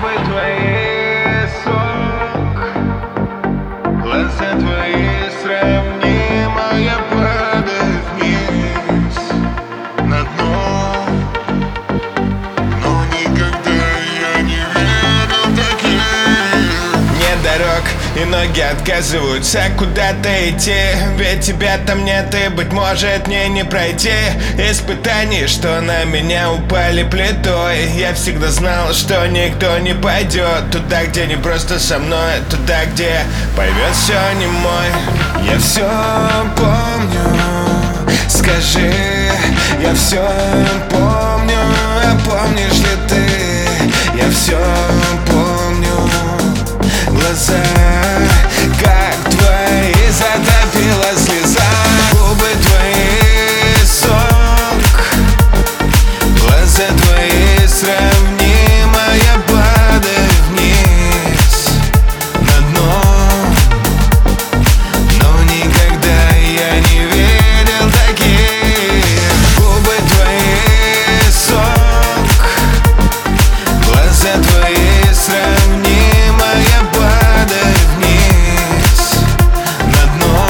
Губы твои сок, глаза твои сравнимо. Я падаю вниз на дно, но никогда я не видел таких. Нет дорог, и ноги отказываются куда-то идти. Ведь тебя там нет, и, быть может, мне не пройти испытаний, что на меня упали плитой. Я всегда знал, что никто не пойдет туда, где не просто со мной, туда, где поймет все не мой. Я все помню, скажи, я все помню, а помнишь ли ты? Я все помню, глаза, как твои, затопила слеза. Губы твои сок, глаза твои сравнимо. Я падаю вниз на дно, но никогда я не видел таких. Губы твои сок, глаза твои сравнимо. Я падаю вниз на дно,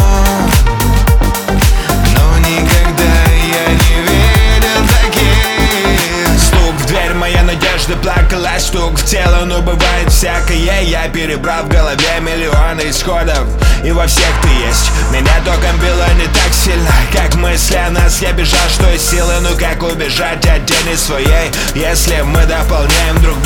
но никогда я не видел таких. Стук в дверь, моя надежда плакала, стук в тело, но бывает всякое. Я перебрал в голове миллионы исходов, и во всех ты есть. Меня током било не так сильно, как мысли о нас. Я бежал, что из силы, ну как убежать от тени своей, если мы дополняем друг